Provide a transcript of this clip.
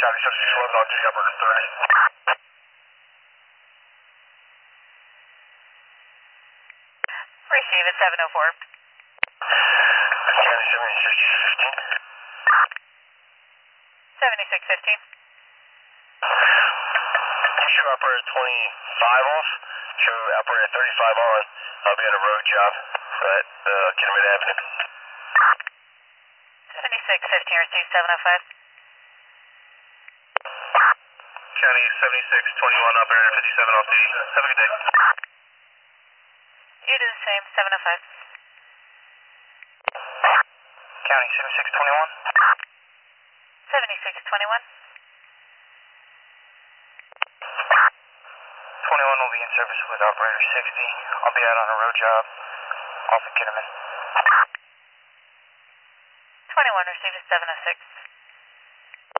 Copy, 7611 on duty, operator 30. Receive at 704. County 7615. 7615. Show operator 25 off. Show operator 35 on. I'll be on a road job at Kidderman Avenue. 7615, receive 705. County 7621, operator 57 off duty. Have a good day. You do the same, 705. County 7621. 7621. 21 will be in service with operator 60. I'll be out on a road job off of Kidderman. 21, receive at 706.